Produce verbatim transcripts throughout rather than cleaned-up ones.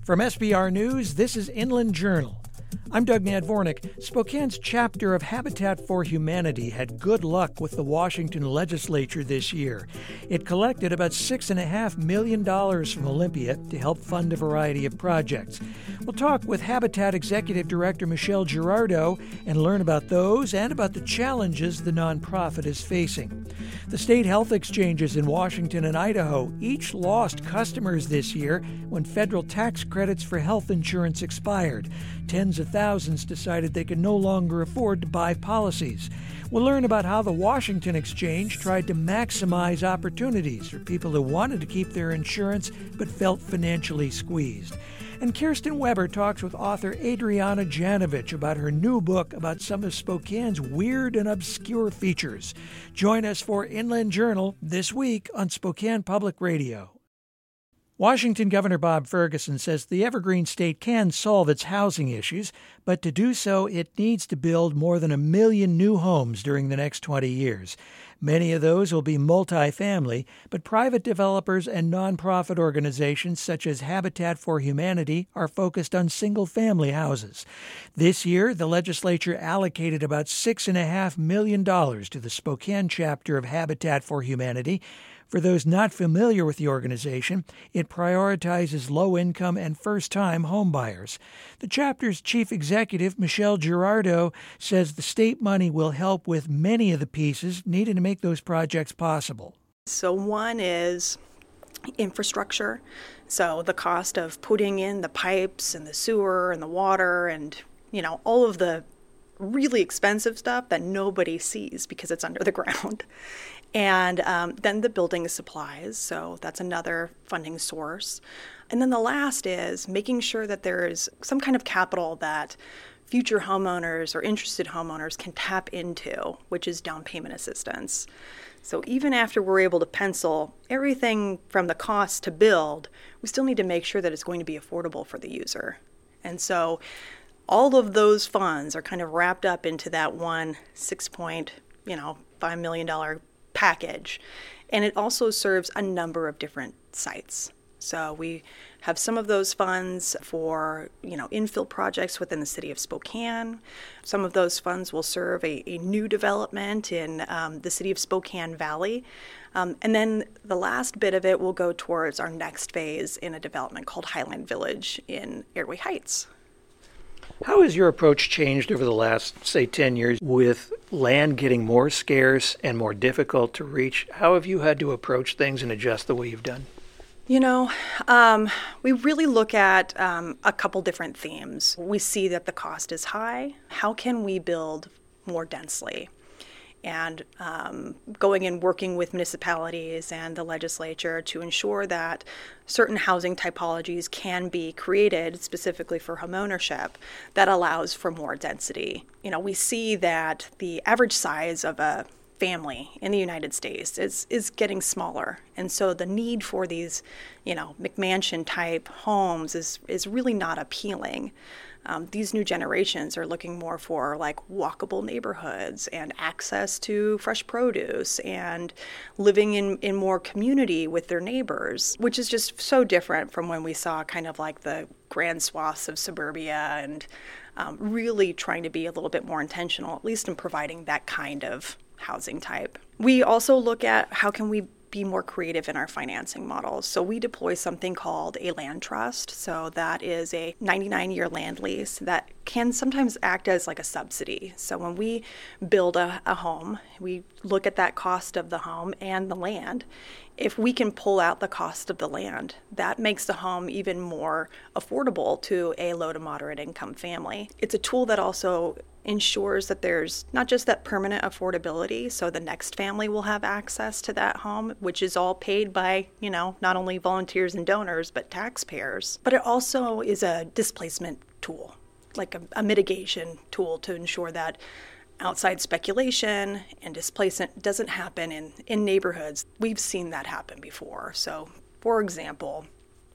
From S B R News, this is Inland Journal. I'm Doug Nadvornik. Spokane's chapter of Habitat for Humanity had good luck with the Washington legislature this year. It collected about six point five million dollars from Olympia to help fund a variety of projects. We'll talk with Habitat Executive Director Michelle Girardo and learn about those and about the challenges the nonprofit is facing. The state health exchanges in Washington and Idaho each lost customers this year when federal tax credits for health insurance expired. Tens of thousands decided they could no longer afford to buy policies. We'll learn about how the Washington Exchange tried to maximize opportunities for people who wanted to keep their insurance but felt financially squeezed. And Kirsten Weber talks with author Adriana Janovich about her new book about some of Spokane's weird and obscure features. Join us for Inland Journal this week on Spokane Public Radio. Washington Governor Bob Ferguson says the Evergreen State can solve its housing issues, but to do so, it needs to build more than a million new homes during the next twenty years. Many of those will be multifamily, but private developers and nonprofit organizations such as Habitat for Humanity are focused on single-family houses. This year, the legislature allocated about six point five million dollars to the Spokane chapter of Habitat for Humanity. For those not familiar with the organization, it prioritizes low-income and first-time homebuyers. The chapter's chief executive, Michelle Girardo, says the state money will help with many of the pieces needed to make those projects possible. So one is infrastructure. So the cost of putting in the pipes and the sewer and the water and, you know, all of the really expensive stuff that nobody sees because it's under the ground. And um, then the building supplies, so that's another funding source. And then the last is making sure that there is some kind of capital that future homeowners or interested homeowners can tap into, which is down payment assistance. So even after we're able to pencil everything from the cost to build, we still need to make sure that it's going to be affordable for the user. And so all of those funds are kind of wrapped up into that one six point, you know, five million dollars package. And it also serves a number of different sites. So we have some of those funds for, you know, infill projects within the city of Spokane. Some of those funds will serve a, a new development in um, the city of Spokane Valley. Um, and then the last bit of it will go towards our next phase in a development called Highland Village in Airway Heights. How has your approach changed over the last, say, ten years with land getting more scarce and more difficult to reach? How have you had to approach things and adjust the way you've done? You know, um, we really look at um, a couple different themes. We see that the cost is high. How can we build more densely? And um, going and working with municipalities and the legislature to ensure that certain housing typologies can be created specifically for homeownership that allows for more density. You know, we see that the average size of a family in the United States is is getting smaller, and so the need for these, you know, McMansion type homes is is really not appealing. Um, these new generations are looking more for like walkable neighborhoods and access to fresh produce and living in, in more community with their neighbors, which is just so different from when we saw kind of like the grand swaths of suburbia and um, really trying to be a little bit more intentional, at least in providing that kind of housing type. We also look at how can we be more creative in our financing models. So we deploy something called a land trust. So that is a ninety-nine year land lease that can sometimes act as like a subsidy. So when we build a, a home, we look at that cost of the home and the land. If we can pull out the cost of the land, that makes the home even more affordable to a low to moderate income family. It's a tool that also ensures that there's not just that permanent affordability, so the next family will have access to that home, which is all paid by, you know, not only volunteers and donors, but taxpayers. But it also is a displacement tool, like a, a mitigation tool to ensure that outside speculation and displacement doesn't happen in, in neighborhoods. We've seen that happen before. So, for example,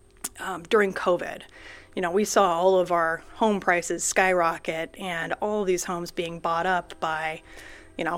um, during COVID, you know, we saw all of our home prices skyrocket and all of these homes being bought up by, you know,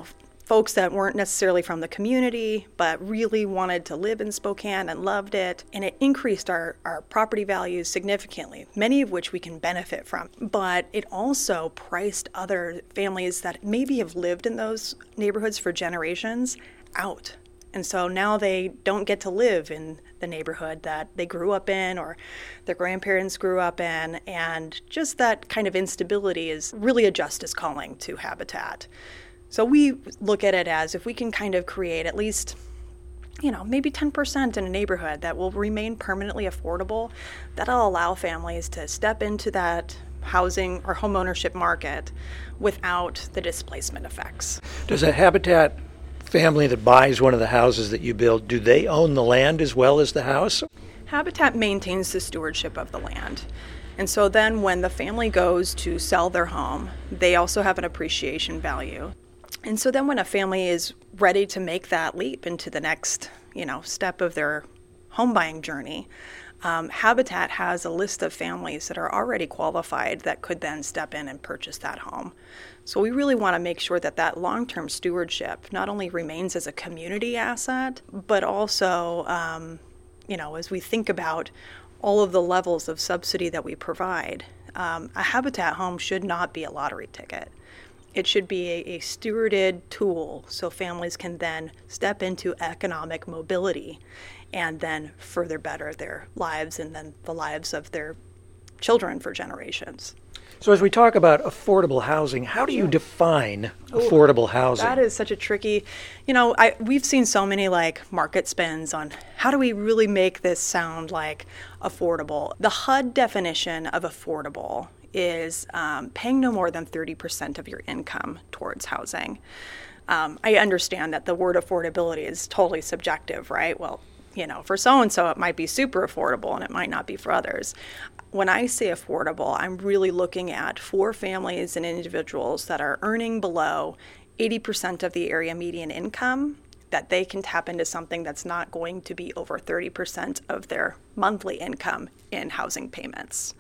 folks that weren't necessarily from the community, but really wanted to live in Spokane and loved it. And it increased our, our property values significantly, many of which we can benefit from. But it also priced other families that maybe have lived in those neighborhoods for generations out. And so now they don't get to live in the neighborhood that they grew up in or their grandparents grew up in. And just that kind of instability is really a justice calling to Habitat. So we look at it as if we can kind of create at least, you know, maybe ten percent in a neighborhood that will remain permanently affordable, that'll allow families to step into that housing or homeownership market without the displacement effects. Does a Habitat family that buys one of the houses that you build, do they own the land as well as the house? Habitat maintains the stewardship of the land. And so then when the family goes to sell their home, they also have an appreciation value. And so then when a family is ready to make that leap into the next, you know, step of their home buying journey, um, Habitat has a list of families that are already qualified that could then step in and purchase that home. So we really want to make sure that that long-term stewardship not only remains as a community asset, but also, um, you know, as we think about all of the levels of subsidy that we provide, um, a Habitat home should not be a lottery ticket. It should be a, a stewarded tool so families can then step into economic mobility and then further better their lives and then the lives of their children for generations. So as we talk about affordable housing, how do you define affordable housing? That is such a tricky, you know, I we've seen so many like market spins on how do we really make this sound like affordable. The H U D definition of affordable is um, paying no more than thirty percent of your income towards housing. Um, I understand that the word affordability is totally subjective, right? Well, you know, for so-and-so it might be super affordable and it might not be for others. When I say affordable, I'm really looking at for families and individuals that are earning below eighty percent of the area median income, that they can tap into something that's not going to be over thirty percent of their monthly income in housing payments.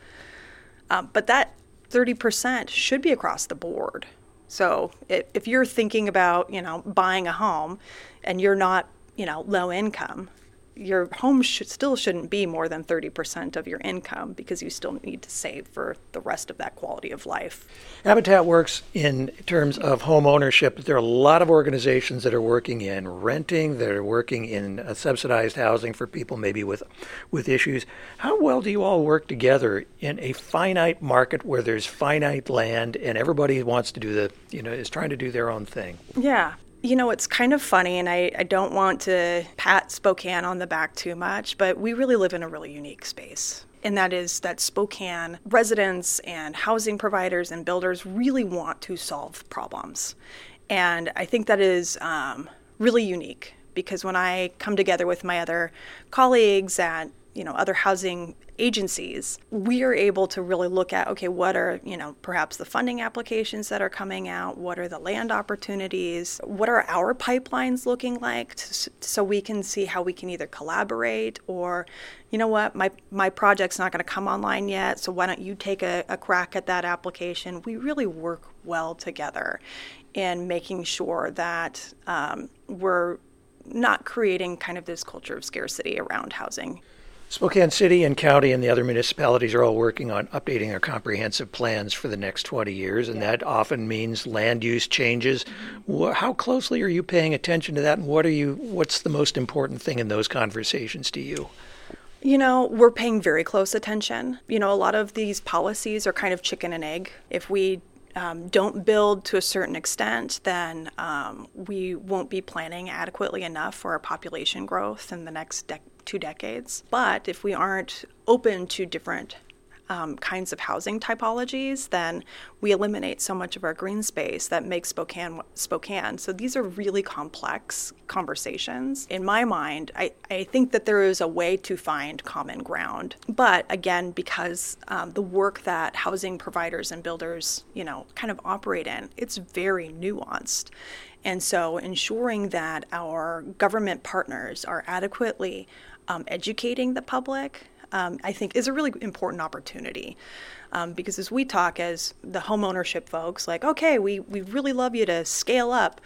Um, but that thirty percent should be across the board. So if, if you're thinking about, you know, buying a home and you're not, you know, low income, your home should still shouldn't be more than thirty percent of your income because you still need to save for the rest of that quality of life. Habitat works in terms of home ownership. There are a lot of organizations that are working in renting, that are working in uh, subsidized housing for people maybe with with issues. How well do you all work together in a finite market where there's finite land and everybody wants to do the, you know, is trying to do their own thing? Yeah. You know, it's kind of funny, and I, I don't want to pat Spokane on the back too much, but we really live in a really unique space. And that is that Spokane residents and housing providers and builders really want to solve problems. And I think that is um, really unique because when I come together with my other colleagues at, you know, other housing agencies, we are able to really look at, okay, what are, you know, perhaps the funding applications that are coming out? What are the land opportunities? What are our pipelines looking like? To, so we can see how we can either collaborate or, you know what, my, my project's not going to come online yet, so why don't you take a, a crack at that application? We really work well together in making sure that um, we're not creating kind of this culture of scarcity around housing. Spokane City and County and the other municipalities are all working on updating their comprehensive plans for the next twenty years, and yeah. that often means land use changes. Mm-hmm. How closely are you paying attention to that, and what are you? What's the most important thing in those conversations to you? You know, we're paying very close attention. You know, a lot of these policies are kind of chicken and egg. If we Um, don't build to a certain extent, then um, we won't be planning adequately enough for our population growth in the next de- two decades. But if we aren't open to different um, kinds of housing typologies, then we eliminate so much of our green space that makes Spokane Spokane. So these are really complex conversations. In my mind, I, I think that there is a way to find common ground. But again, because um, the work that housing providers and builders, you know, kind of operate in, it's very nuanced. And so ensuring that our government partners are adequately um, educating the public, Um, I think is a really important opportunity um, because as we talk as the home ownership folks, like, okay, we, we really love you to scale up,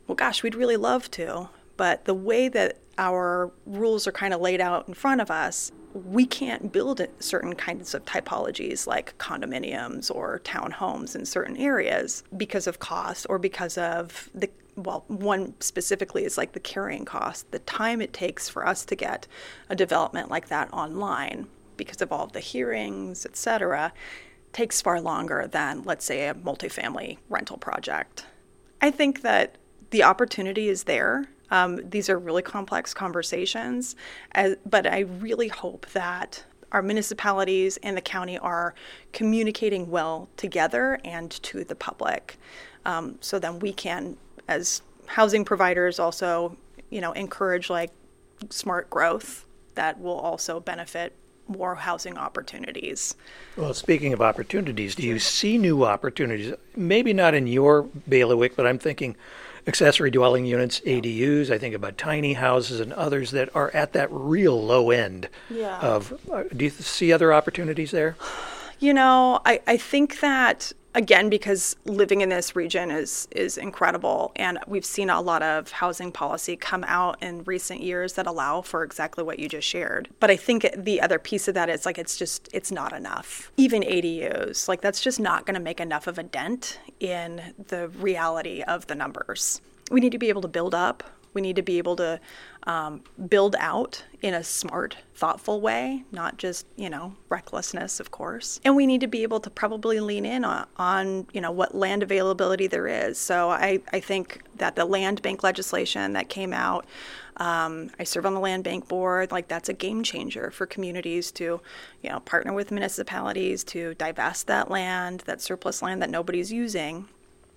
well, gosh, we'd really love to. But the way that our rules are kind of laid out in front of us, we can't build certain kinds of typologies like condominiums or townhomes in certain areas because of cost or because of the, well, one specifically is like the carrying cost, the time it takes for us to get a development like that online because of all of the hearings, et cetera, takes far longer than, let's say, a multifamily rental project. I think that the opportunity is there. Um, these are really complex conversations, as, but I really hope that our municipalities and the county are communicating well together and to the public, um, so then we can, as housing providers, also, you know, encourage like smart growth that will also benefit more housing opportunities. Well, speaking of opportunities, do you see new opportunities? Maybe not in your bailiwick, but I'm thinking accessory dwelling units, A D Us. I think about tiny houses and others that are at that real low end Yeah. of. Uh, do you see other opportunities there? You know, I, I think that, again, because living in this region is is incredible, and we've seen a lot of housing policy come out in recent years that allow for exactly what you just shared. But I think the other piece of that is like it's just, it's not enough. Even A D Us, like that's just not going to make enough of a dent in the reality of the numbers. We need to be able to build up. We need to be able to um, build out in a smart, thoughtful way, not just, you know, recklessness, of course. And we need to be able to probably lean in on, on you know, what land availability there is. So I, I think that the land bank legislation that came out, um, I serve on the land bank board, like that's a game changer for communities to, you know, partner with municipalities to divest that land, that surplus land that nobody's using,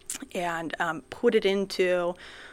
and um, put it into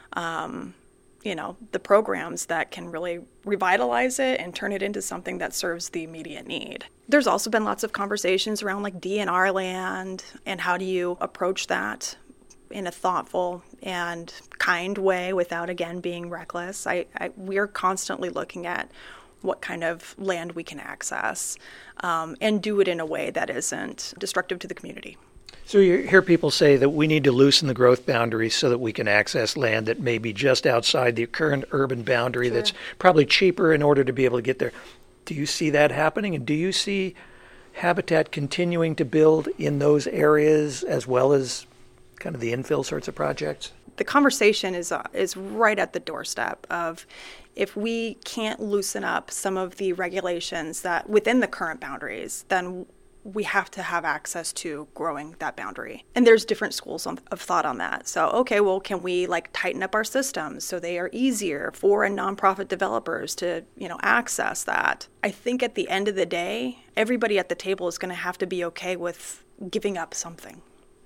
um, you know, the programs that can really revitalize it and turn it into something that serves the immediate need. There's also been lots of conversations around like D N R land and how do you approach that in a thoughtful and kind way without, again, being reckless. I, I we're constantly looking at what kind of land we can access um, and do it in a way that isn't destructive to the community. So you hear people say that we need to loosen the growth boundaries so that we can access land that may be just outside the current urban boundary. Sure. That's probably cheaper in order to be able to get there. Do you see that happening? And do you see Habitat continuing to build in those areas as well as kind of the infill sorts of projects? The conversation is uh, is right at the doorstep of if we can't loosen up some of the regulations that within the current boundaries, then we have to have access to growing that boundary. And there's different schools of thought on that. So, okay, well, can we like tighten up our systems so they are easier for nonprofit developers to, you know, access that? I think at the end of the day, everybody at the table is going to have to be okay with giving up something.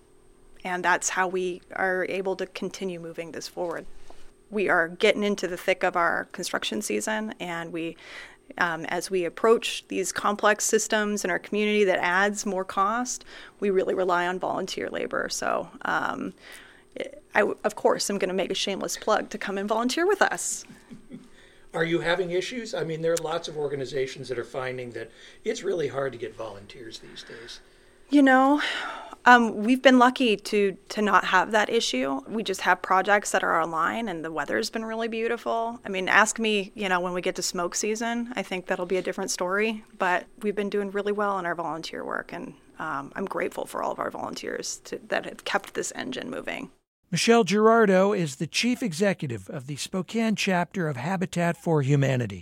And that's how we are able to continue moving this forward. We are getting into the thick of our construction season, and we Um, as we approach these complex systems in our community that adds more cost, we really rely on volunteer labor. So um, I, of course, am going to make a shameless plug to come and volunteer with us. Are you having issues? I mean, there are lots of organizations that are finding that it's really hard to get volunteers these days. You know, um, we've been lucky to to not have that issue. We just have projects that are online, and the weather's been really beautiful. I mean, ask me, you know, when we get to smoke season, I think that'll be a different story. But we've been doing really well in our volunteer work, and um, I'm grateful for all of our volunteers to, that have kept this engine moving. Michelle Girardo is the chief executive of the Spokane chapter of Habitat for Humanity.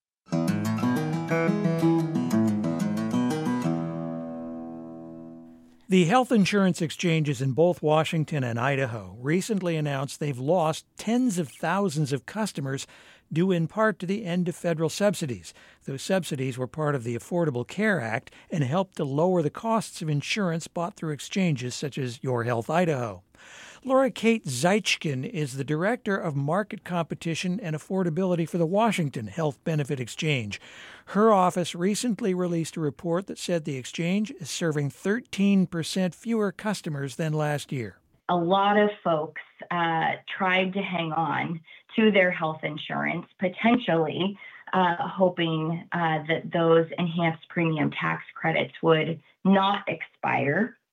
The health insurance exchanges in both Washington and Idaho recently announced they've lost tens of thousands of customers due in part to the end of federal subsidies. Those subsidies were part of the Affordable Care Act and helped to lower the costs of insurance bought through exchanges such as Your Health Idaho. Laura Kate Zeichkin is the Director of Market Competition and Affordability for the Washington Health Benefit Exchange. Her office recently released a report that said the exchange is serving thirteen percent fewer customers than last year. A lot of folks uh, tried to hang on to their health insurance, potentially uh, hoping uh, that those enhanced premium tax credits would not expire.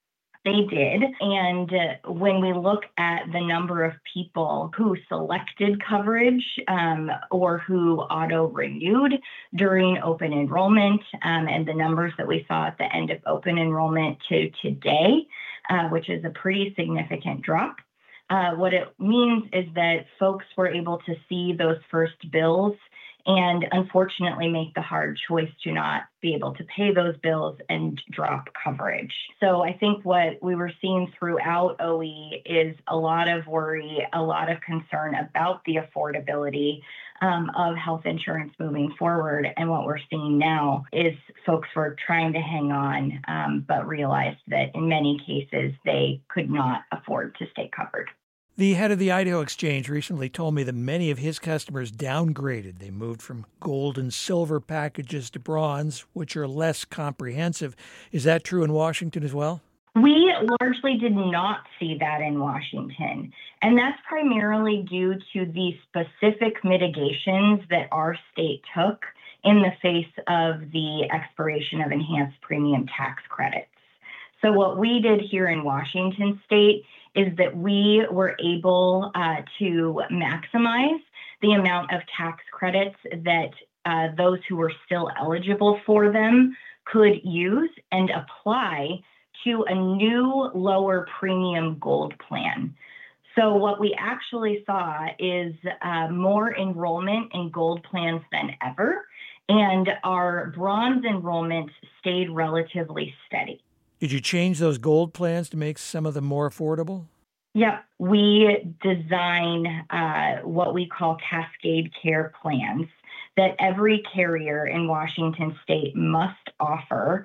they did. And uh, when we look at the number of people who selected coverage um, or who auto-renewed during open enrollment, um, and the numbers that we saw at the end of open enrollment to today, uh, which is a pretty significant drop, uh, what it means is that folks were able to see those first bills and unfortunately make the hard choice to not be able to pay those bills and drop coverage. So I think what we were seeing throughout O E is a lot of worry, a lot of concern about the affordability um, of health insurance moving forward. And what we're seeing now is folks were trying to hang on, um, but realized that in many cases they could not afford to stay covered. The head of the Idaho Exchange recently told me that many of his customers downgraded. They moved from gold and silver packages to bronze, which are less comprehensive. Is that true in Washington as well? We largely did not see that in Washington, and that's primarily due to the specific mitigations that our state took in the face of the expiration of enhanced premium tax credits. So what we did here in Washington state is that we were able uh, to maximize the amount of tax credits that uh, those who were still eligible for them could use and apply to a new lower premium gold plan. So what we actually saw is uh, more enrollment in gold plans than ever, and our bronze enrollment stayed relatively steady. Did you change those gold plans to make some of them more affordable? Yep. We design uh, what we call cascade care plans that every carrier in Washington state must offer.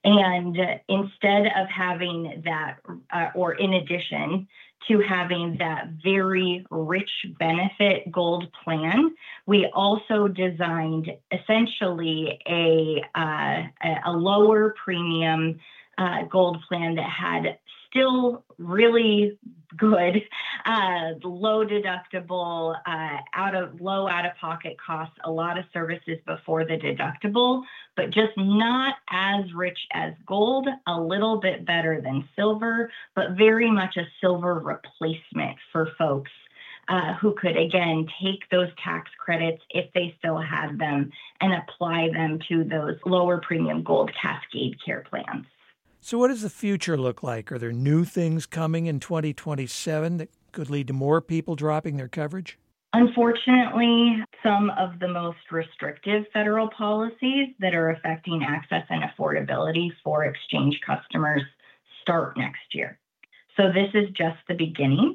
And instead of having that, uh, or in addition to having that very rich benefit gold plan, we also designed essentially a, uh, a lower premium Uh, gold plan that had still really good, uh, low deductible, uh, out of low out of pocket costs, a lot of services before the deductible, but just not as rich as gold, a little bit better than silver, but very much a silver replacement for folks uh, who could, again, take those tax credits if they still had them and apply them to those lower premium gold cascade care plans. So what does the future look like? Are there new things coming in twenty twenty-seven that could lead to more people dropping their coverage? Unfortunately, some of the most restrictive federal policies that are affecting access and affordability for exchange customers start next year. So this is just the beginning,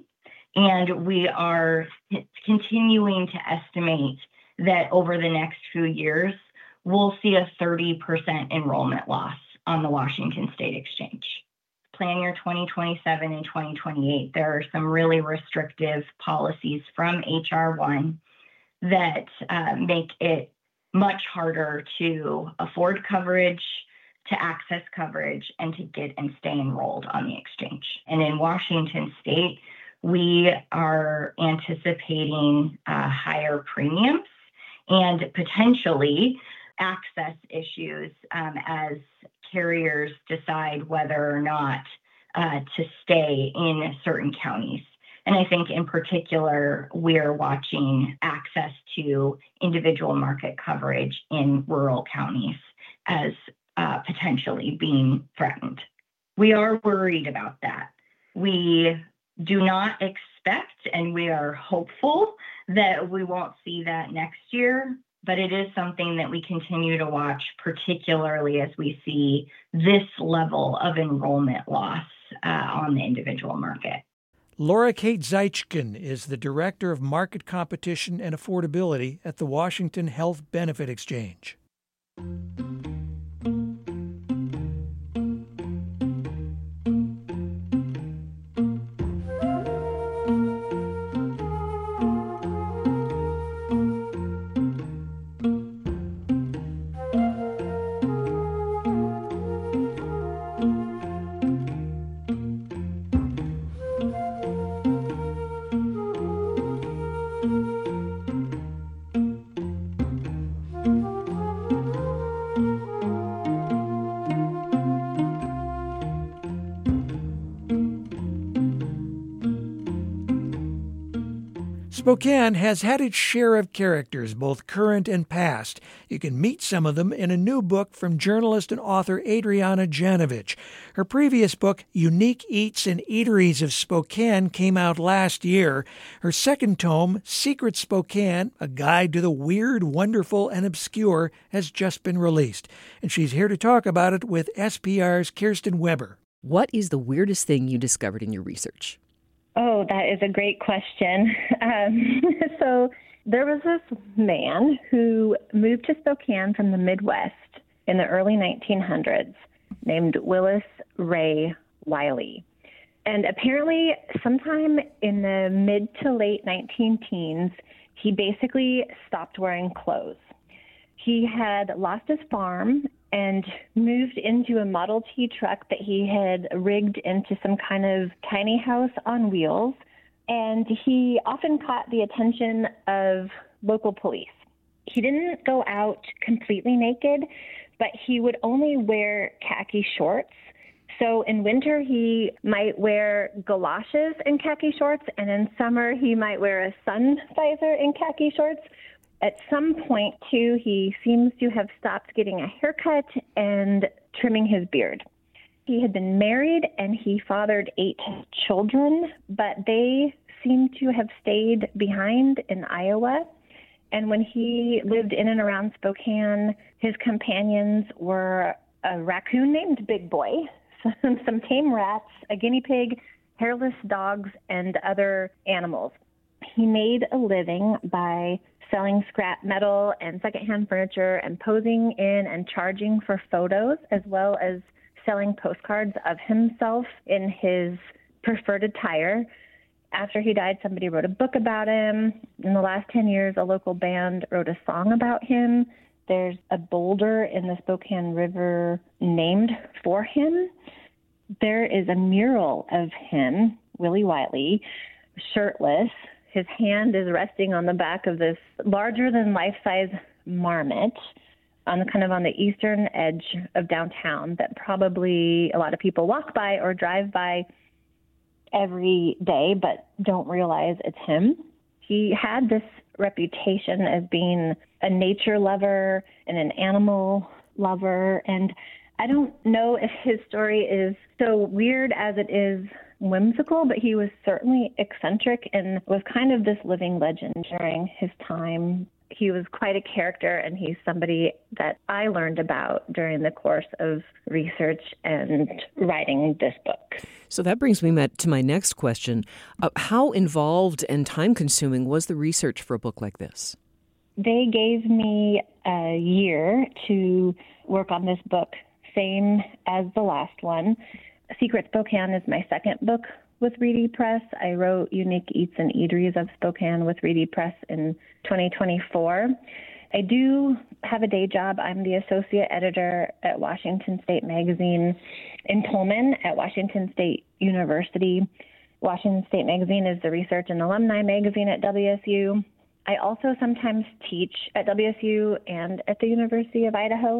and we are continuing to estimate that over the next few years, we'll see a thirty percent enrollment loss on the Washington State Exchange. Plan year twenty twenty-seven and twenty twenty-eight, there are some really restrictive policies from H R one that uh, make it much harder to afford coverage, to access coverage, and to get and stay enrolled on the exchange. And in Washington State, we are anticipating uh, higher premiums and potentially access issues um, as carriers decide whether or not uh, to stay in certain counties. And I think in particular, we're watching access to individual market coverage in rural counties as uh, potentially being threatened. We are worried about that. We do not expect, and we are hopeful that we won't see that next year, but it is something that we continue to watch, particularly as we see this level of enrollment loss uh, on the individual market. Laura Kate Zeichkin is the Director of Market Competition and Affordability at the Washington Health Benefit Exchange. Spokane has had its share of characters, both current and past. You can meet some of them in a new book from journalist and author Adriana Janovich. Her previous book, Unique Eats and Eateries of Spokane, came out last year. Her second tome, Secret Spokane, A Guide to the Weird, Wonderful, and Obscure, has just been released. And she's here to talk about it with S P R's Kirsten Weber. What is the weirdest thing you discovered in your research? Oh, that is a great question. Um, so there was this man who moved to Spokane from the Midwest in the early nineteen hundreds named Willis Ray Wiley. And apparently sometime in the mid to late nineteen teens, he basically stopped wearing clothes. He had lost his farm and moved into a Model T truck that he had rigged into some kind of tiny house on wheels. And he often caught the attention of local police. He didn't go out completely naked, but he would only wear khaki shorts. So in winter, he might wear galoshes and khaki shorts, and in summer, he might wear a sun visor and khaki shorts. At some point, too, he seems to have stopped getting a haircut and trimming his beard. He had been married and he fathered eight children, but they seem to have stayed behind in Iowa. And when he lived in and around Spokane, his companions were a raccoon named Big Boy, some, some tame rats, a guinea pig, hairless dogs, and other animals. He made a living by selling scrap metal and secondhand furniture and posing in and charging for photos, as well as selling postcards of himself in his preferred attire. After he died, somebody wrote a book about him. In the last ten years, a local band wrote a song about him. There's a boulder in the Spokane River named for him. There is a mural of him, Willie Wiley, shirtless. His hand is resting on the back of this larger-than-life-size marmot on kind of on the eastern edge of downtown that probably a lot of people walk by or drive by every day but don't realize it's him. He had this reputation as being a nature lover and an animal lover, and I don't know if his story is so weird as it is whimsical, but he was certainly eccentric and was kind of this living legend during his time. He was quite a character, and he's somebody that I learned about during the course of research and writing this book. So that brings me to my next question. Uh, how involved and time-consuming was the research for a book like this? They gave me a year to work on this book, same as the last one. Secret Spokane is my second book with Reedy Press. I wrote Unique Eats and Eateries of Spokane with Reedy Press in twenty twenty-four. I do have a day job. I'm the associate editor at Washington State Magazine in Pullman at Washington State University. Washington State Magazine is the research and alumni magazine at W S U. I also sometimes teach at W S U and at the University of Idaho.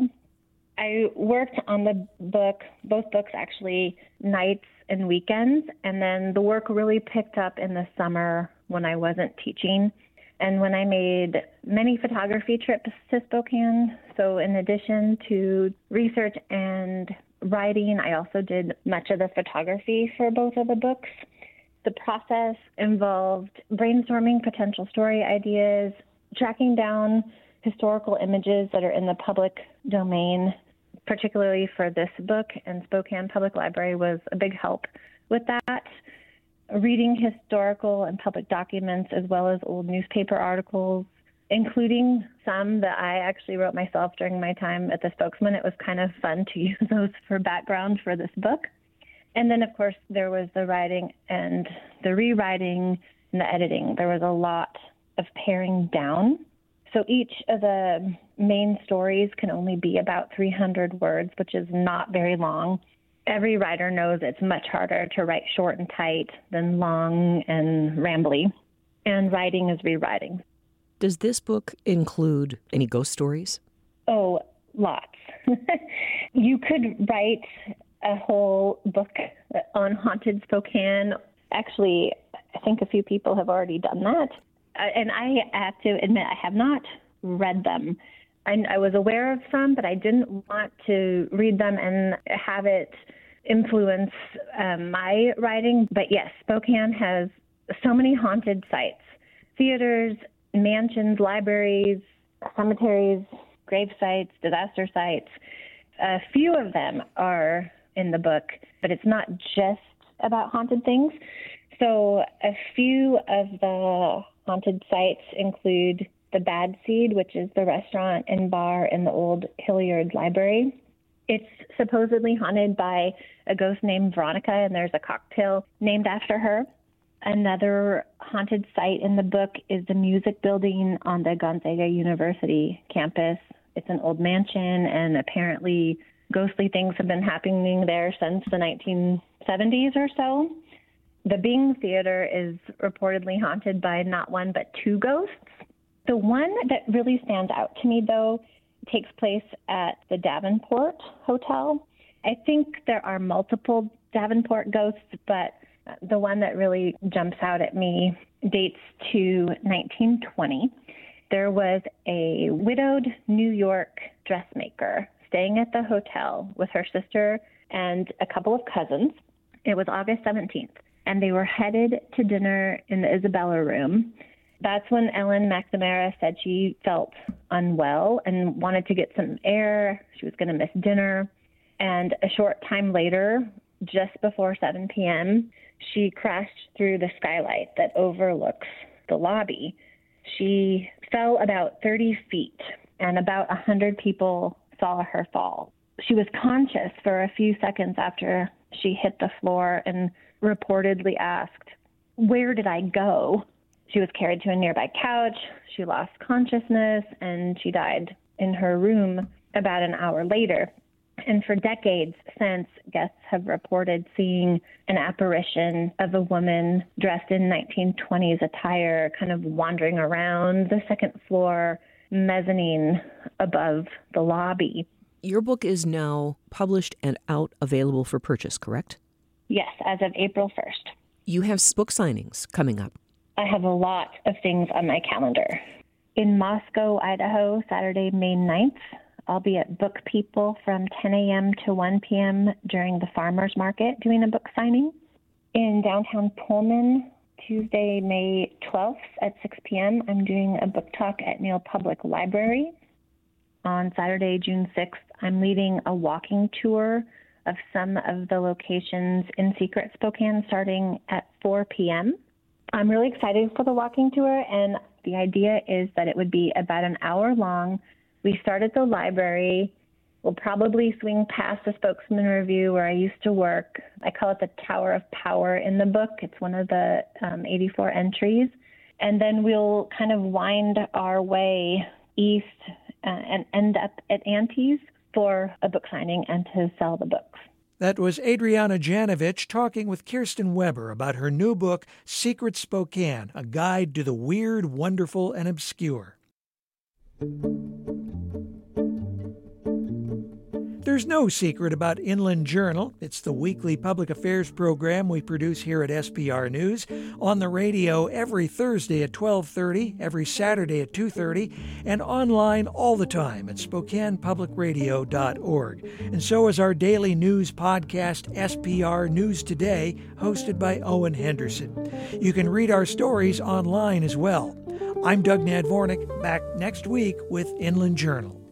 I worked on the book, both books actually, nights and weekends, and then the work really picked up in the summer when I wasn't teaching and when I made many photography trips to Spokane. So in addition to research and writing, I also did much of the photography for both of the books. The process involved brainstorming potential story ideas, tracking down historical images that are in the public domain, particularly for this book, and Spokane Public Library was a big help with that. Reading historical and public documents as well as old newspaper articles, including some that I actually wrote myself during my time at the Spokesman. It was kind of fun to use those for background for this book. And then, of course, there was the writing and the rewriting and the editing. There was a lot of paring down. So each of the main stories can only be about three hundred words, which is not very long. Every writer knows it's much harder to write short and tight than long and rambly. And writing is rewriting. Does this book include any ghost stories? Oh, lots. You could write a whole book on Haunted Spokane. Actually, I think a few people have already done that. and I have to admit, I have not read them. I, I was aware of some, but I didn't want to read them and have it influence um, my writing. But yes, Spokane has so many haunted sites, theaters, mansions, libraries, cemeteries, grave sites, disaster sites. A few of them are in the book, but it's not just about haunted things. So a few of the haunted sites include the Bad Seed, which is the restaurant and bar in the old Hilliard Library. It's supposedly haunted by a ghost named Veronica, and there's a cocktail named after her. Another haunted site in the book is the music building on the Gonzaga University campus. It's an old mansion, and apparently ghostly things have been happening there since the nineteen seventies or so. The Bing Theater is reportedly haunted by not one but two ghosts. The one that really stands out to me, though, takes place at the Davenport Hotel. I think there are multiple Davenport ghosts, but the one that really jumps out at me dates to nineteen twenty. There was a widowed New York dressmaker staying at the hotel with her sister and a couple of cousins. It was August seventeenth, and they were headed to dinner in the Isabella room. That's when Ellen McNamara said she felt unwell and wanted to get some air. She was going to miss dinner. And a short time later, just before seven p.m., she crashed through the skylight that overlooks the lobby. She fell about thirty feet, and about one hundred people saw her fall. She was conscious for a few seconds after she hit the floor and reportedly asked, "Where did I go?" She was carried to a nearby couch. She lost consciousness, and she died in her room about an hour later. And for decades since, guests have reported seeing an apparition of a woman dressed in nineteen twenties attire kind of wandering around the second floor mezzanine above the lobby. Your book is now published and out, available for purchase, correct? Yes, as of April first. You have book signings coming up. I have a lot of things on my calendar. In Moscow, Idaho, Saturday, May ninth, I'll be at Book People from ten a.m. to one p.m. during the farmers market doing a book signing. In downtown Pullman, Tuesday, May twelfth at six p.m., I'm doing a book talk at Neal Public Library. On Saturday, June sixth, I'm leading a walking tour of some of the locations in Secret Spokane starting at four p.m. I'm really excited for the walking tour, and the idea is that it would be about an hour long. We start at the library. We'll probably swing past the Spokesman Review where I used to work. I call it the Tower of Power in the book. It's one of the um, eighty-four entries. And then we'll kind of wind our way east uh, and end up at Auntie's for a book signing and to sell the books. That was Adriana Janovich talking with Kirsten Weber about her new book, Secret Spokane, A Guide to the Weird, Wonderful, and Obscure. There's no secret about Inland Journal. It's the weekly public affairs program we produce here at S P R News, on the radio every Thursday at twelve thirty, every Saturday at two thirty, and online all the time at Spokane Public Radio dot org. And so is our daily news podcast, S P R News Today, hosted by Owen Henderson. You can read our stories online as well. I'm Doug Nadvornik, back next week with Inland Journal.